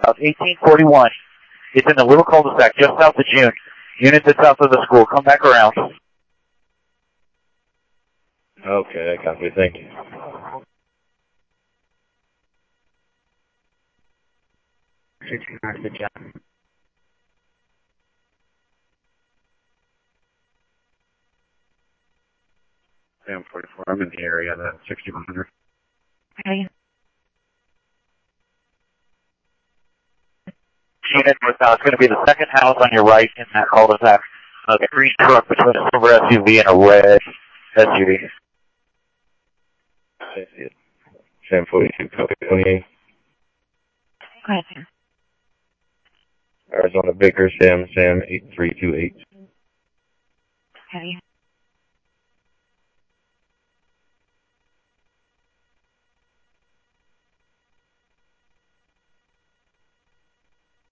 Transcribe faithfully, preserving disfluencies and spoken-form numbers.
south, eighteen forty-one. It's in the little cul-de-sac just south of June. Unit that's south of the school. Come back around. Okay, I copy. Thank you. Sam forty-four, I'm in the area, that's sixty-one hundred. Okay. Unit northbound. It's going to be the second house on your right in that cul-de-sac. Uh, the green truck between a silver S U V and a red S U V. I see it. Sam forty-two, copy twenty-eight. Go ahead, sir. Arizona Baker, Sam, Sam eight three two eight. Okay.